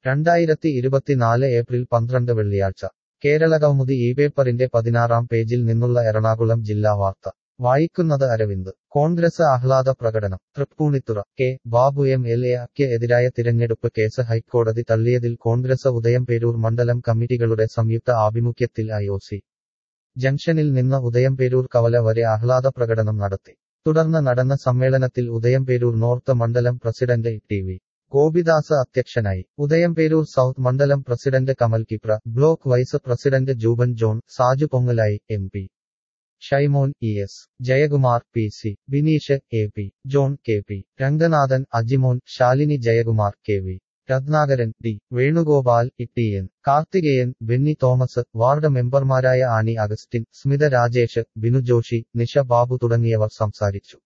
2024 April 12 വെള്ളിയാഴ്ച കേരളകൗമുദി ഈ പേപ്പറിന്റെ 16-ാം പേജിൽ നിന്നുള്ള എറണാകുളം ജില്ലാ വാർത്ത വായിക്കുന്നത് അരവിന്ദ്. കോൺഗ്രസ് ആഹ്ലാദ പ്രകടനം. തൃപ്പൂണിത്തുറ. കെ. ബാബു എം.എൽ.എ.ക്ക് എതിരായ തിരഞ്ഞെടുപ്പ് കേസ് ഹൈക്കോടതി തള്ളിയതിൽ കോൺഗ്രസ് ഉദയംപേരൂർ മണ്ഡലം കമ്മിറ്റികളുടെ സംയുക്ത ആഭിമുഖ്യത്തിൽ ഐ.ഒ.സി. ജംഗ്ഷനിൽ നിന്ന് ഉദയംപേരൂർ കവല വരെ ആഹ്ലാദ പ്രകടനം നടത്തി. തുടർന്ന് നടന്ന സമ്മേളനത്തിൽ ഉദയംപേരൂർ നോർത്ത് മണ്ഡലം പ്രസിഡന്റ് ടി.വി. ഗോപിദാസ് അധ്യക്ഷനായി. ഉദയംപേരൂർ സൗത്ത് മണ്ഡലം president Kamal Kipra, block vice president Juban John, Saju Pongalayi, MP. Shaimon, ES. Jayakumar, PC. Bineesh, AP. John, KP. Ranganathan, Ajimon, Shalini Jayakumar, KV. Ratnakaran, D. Venugopal, TN. Karthikeyan, Benny Thomas, ward മെമ്പർമാരായ ആനി അഗസ്റ്റിൻ, സ്മിത രാജേഷ്, ബിനു ജോഷി, നിഷ ബാബു തുടങ്ങിയവർ സംസാരിച്ചു.